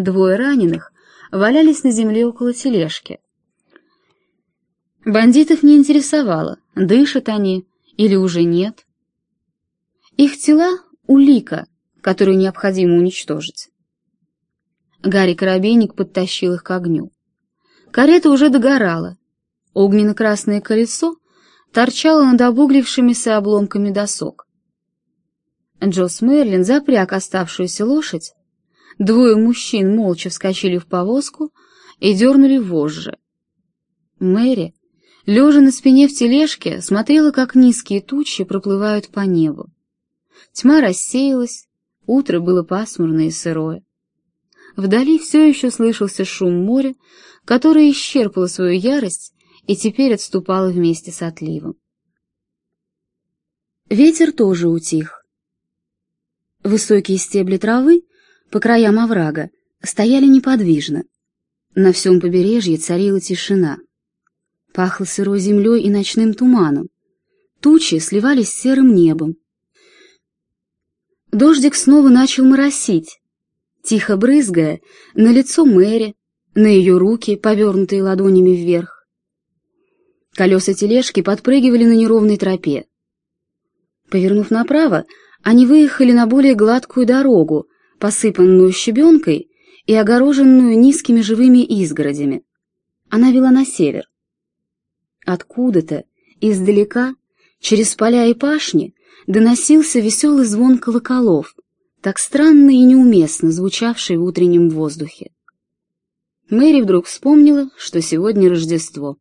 2 раненых валялись на земле около тележки. Бандитов не интересовало, дышат они или уже нет. Их тела — улика, которую необходимо уничтожить. Гарри-коробейник подтащил их к огню. Карета уже догорала. Огненно-красное колесо торчало над обуглившимися обломками досок. Джосс Мерлин запряг оставшуюся лошадь. 2 мужчин молча вскочили в повозку и дернули вожжи. Мэри, лежа на спине в тележке, смотрела, как низкие тучи проплывают по небу. Тьма рассеялась, утро было пасмурное и сырое. Вдали все еще слышался шум моря, которое исчерпало свою ярость и теперь отступало вместе с отливом. Ветер тоже утих. Высокие стебли травы по краям оврага стояли неподвижно. На всем побережье царила тишина. Пахло сырой землей и ночным туманом. Тучи сливались с серым небом. Дождик снова начал моросить, тихо брызгая на лицо Мэри, на ее руки, повернутые ладонями вверх. Колеса тележки подпрыгивали на неровной тропе. Повернув направо, они выехали на более гладкую дорогу, посыпанную щебенкой и огороженную низкими живыми изгородями. Она вела на север. Откуда-то, издалека, через поля и пашни, доносился веселый звон колоколов, так странно и неуместно звучавший в утреннем воздухе. Мэри вдруг вспомнила, что сегодня Рождество.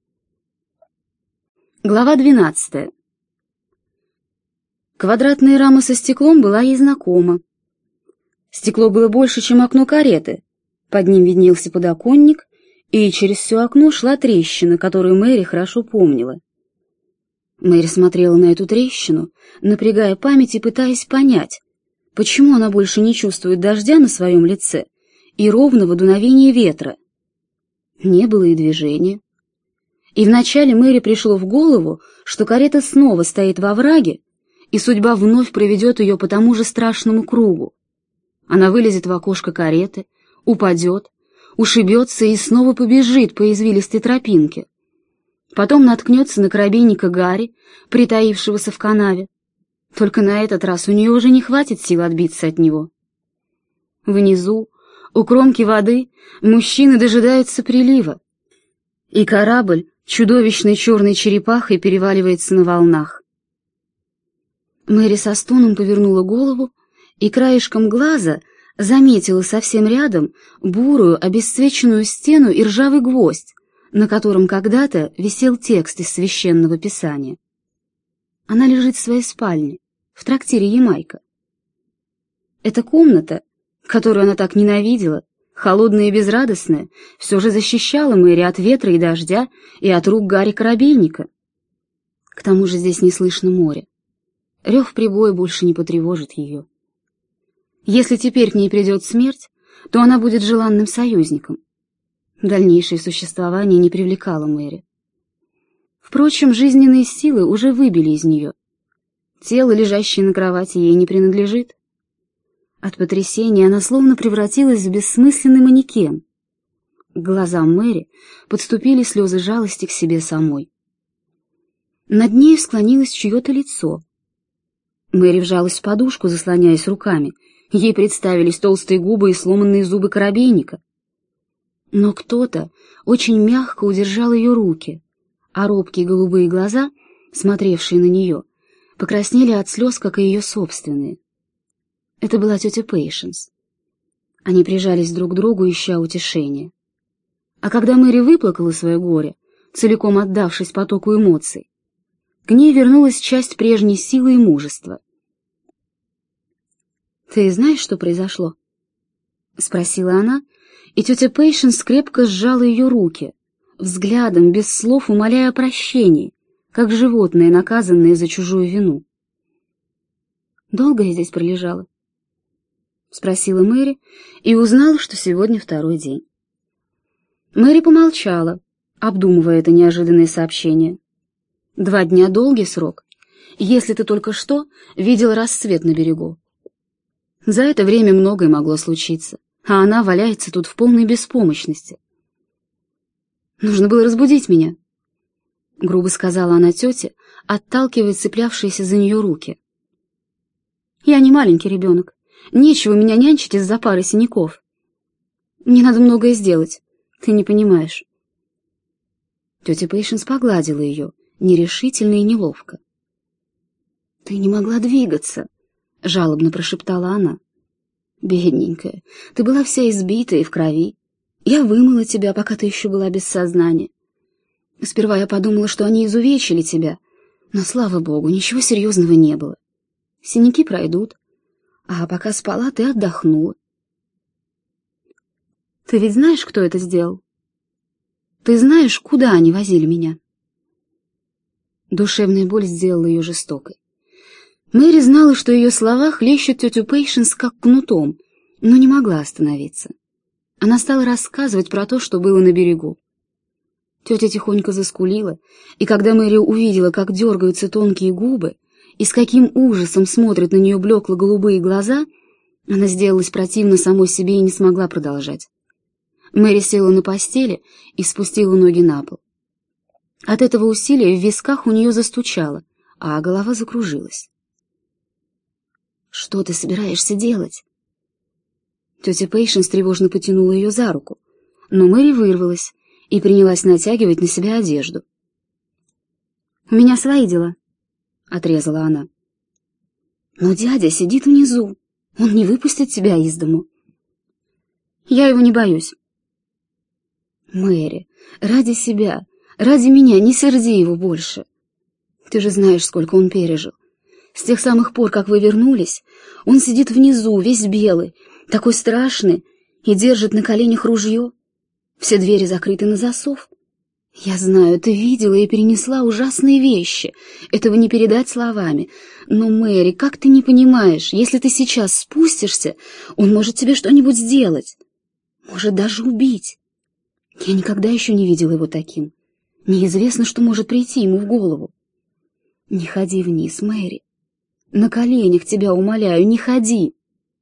Глава 12. Квадратная рама со стеклом была ей знакома. Стекло было больше, чем окно кареты. Под ним виднелся подоконник, и через все окно шла трещина, которую Мэри хорошо помнила. Мэри смотрела на эту трещину, напрягая память и пытаясь понять, почему она больше не чувствует дождя на своем лице и ровного дуновения ветра. Не было и движения. И вначале Мэри пришло в голову, что карета снова стоит во овраге, и судьба вновь проведет ее по тому же страшному кругу. Она вылезет в окошко кареты, упадет, ушибется и снова побежит по извилистой тропинке. Потом наткнется на коробейника Гарри, притаившегося в канаве. Только на этот раз у нее уже не хватит сил отбиться от него. Внизу, у кромки воды, мужчины дожидаются прилива, и корабль чудовищной черной черепахой переваливается на волнах. Мэри со стоном повернула голову и краешком глаза заметила совсем рядом бурую обесцвеченную стену и ржавый гвоздь, на котором когда-то висел текст из священного писания. Она лежит в своей спальне, в трактире «Ямайка». Эта комната, которую она так ненавидела, холодная и безрадостная, все же защищала Мэри от ветра и дождя и от рук Гарри-корабейника. К тому же здесь не слышно моря. Рев прибоя больше не потревожит ее. Если теперь к ней придет смерть, то она будет желанным союзником. Дальнейшее существование не привлекало Мэри. Впрочем, жизненные силы уже выбили из нее. Тело, лежащее на кровати, ей не принадлежит. От потрясения она словно превратилась в бессмысленный манекен. К глазам Мэри подступили слезы жалости к себе самой. Над ней склонилось чье-то лицо. Мэри вжалась в подушку, заслоняясь руками. Ей представились толстые губы и сломанные зубы коробейника. Но кто-то очень мягко удержал ее руки, а робкие голубые глаза, смотревшие на нее, покраснели от слез, как и ее собственные. Это была тетя Пейшенс. Они прижались друг к другу, ища утешения. А когда Мэри выплакала свое горе, целиком отдавшись потоку эмоций, к ней вернулась часть прежней силы и мужества. «Ты знаешь, что произошло?» — спросила она, и тетя Пейшенс крепко сжала ее руки, взглядом, без слов умоляя о прощении, как животное, наказанное за чужую вину. «Долго я здесь пролежала?» — спросила Мэри и узнала, что сегодня 2-й день. Мэри помолчала, обдумывая это неожиданное сообщение. 2 дня — долгий срок, если ты только что видел рассвет на берегу. За это время многое могло случиться, а она валяется тут в полной беспомощности. «Нужно было разбудить меня», — грубо сказала она тете, отталкивая цеплявшиеся за нее руки. «Я не маленький ребенок. Нечего меня нянчить из-за пары синяков. Мне надо многое сделать, ты не понимаешь». Тетя Пейшенс погладила ее, нерешительно и неловко. «Ты не могла двигаться», — жалобно прошептала она. «Бедненькая, ты была вся избитая и в крови. Я вымыла тебя, пока ты еще была без сознания. Сперва я подумала, что они изувечили тебя, но, слава богу, ничего серьезного не было. Синяки пройдут, а пока спала, ты отдохнула. Ты ведь знаешь, кто это сделал? Ты знаешь, куда они возили меня?» Душевная боль сделала ее жестокой. Мэри знала, что ее слова хлещут тетю Пейшенс как кнутом, но не могла остановиться. Она стала рассказывать про то, что было на берегу. Тетя тихонько заскулила, и когда Мэри увидела, как дергаются тонкие губы и с каким ужасом смотрят на нее блекло-голубые глаза, она сделалась противна самой себе и не смогла продолжать. Мэри села на постели и спустила ноги на пол. От этого усилия в висках у нее застучало, а голова закружилась. «Что ты собираешься делать?» Тетя Пейшенс тревожно потянула ее за руку, но Мэри вырвалась и принялась натягивать на себя одежду. «У меня свои дела», — отрезала она. «Но дядя сидит внизу, он не выпустит тебя из дому». «Я его не боюсь». «Мэри, ради себя, ради меня не серди его больше. Ты же знаешь, сколько он пережил. С тех самых пор, как вы вернулись, он сидит внизу, весь белый, такой страшный, и держит на коленях ружье. Все двери закрыты на засов. Я знаю, ты видела и перенесла ужасные вещи. Этого не передать словами. Но, Мэри, как ты не понимаешь, если ты сейчас спустишься, он может тебе что-нибудь сделать. Может даже убить. Я никогда еще не видела его таким. Неизвестно, что может прийти ему в голову. Не ходи вниз, Мэри. На коленях тебя умоляю, не ходи.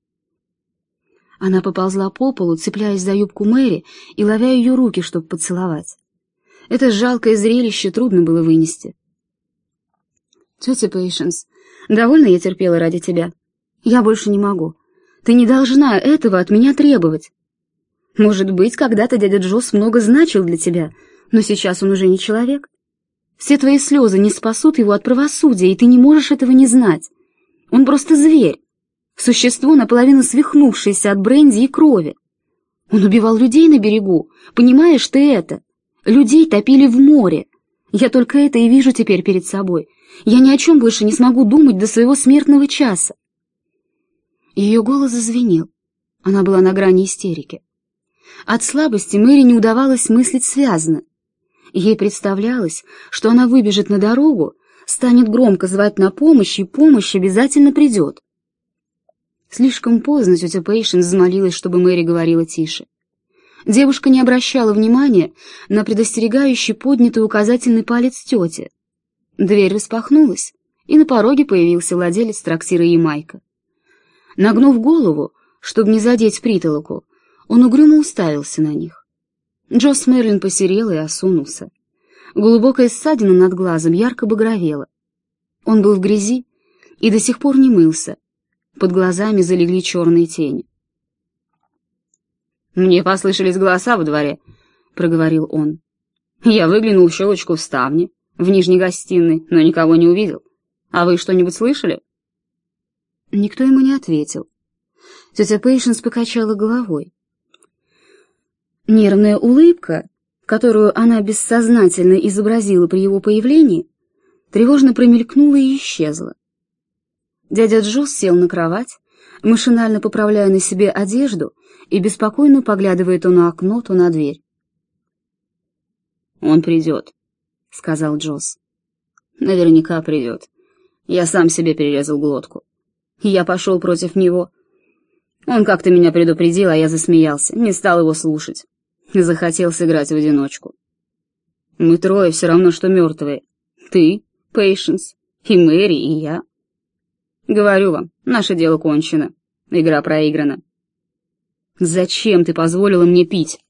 Она поползла по полу, цепляясь за юбку Мэри и ловя ее руки, чтобы поцеловать. Это жалкое зрелище трудно было вынести. «Тетя Пейшенс, довольно я терпела ради тебя. Я больше не могу. Ты не должна этого от меня требовать. Может быть, когда-то дядя Джосс много значил для тебя, но сейчас он уже не человек. Все твои слезы не спасут его от правосудия, и ты не можешь этого не знать. Он просто зверь, существо, наполовину свихнувшееся от бренди и крови. Он убивал людей на берегу, понимаешь ты это? Людей топили в море. Я только это и вижу теперь перед собой. Я ни о чем больше не смогу думать до своего смертного часа». Ее голос зазвенел. Она была на грани истерики. От слабости Мэри не удавалось мыслить связно. Ей представлялось, что она выбежит на дорогу, станет громко звать на помощь, и помощь обязательно придет. Слишком поздно тетя Пейшенс взмолилась, чтобы Мэри говорила тише. Девушка не обращала внимания на предостерегающий поднятый указательный палец тети. Дверь распахнулась, и на пороге появился владелец трактира «Ямайка». Нагнув голову, чтобы не задеть притолоку, он угрюмо уставился на них. Джосс Мерлин посерел и осунулся. Глубокая ссадина над глазом ярко багровела. Он был в грязи и до сих пор не мылся. Под глазами залегли черные тени. «Мне послышались голоса во дворе», — проговорил он. «Я выглянул в щелочку в ставне, в нижней гостиной, но никого не увидел. А вы что-нибудь слышали?» Никто ему не ответил. Тетя Пейшенс покачала головой. Нервная улыбка, которую она бессознательно изобразила при его появлении, тревожно промелькнула и исчезла. Дядя Джосс сел на кровать, машинально поправляя на себе одежду и беспокойно поглядывая то на окно, то на дверь. «Он придет», — сказал Джосс. «Наверняка придет. Я сам себе перерезал глотку. Я пошел против него. Он как-то меня предупредил, а я засмеялся, не стал его слушать. Захотел сыграть в одиночку. Мы трое все равно, что мертвые. Ты, Пейшенс, и Мэри, и я. Говорю вам, наше дело кончено. Игра проиграна». «Зачем ты позволила мне пить?»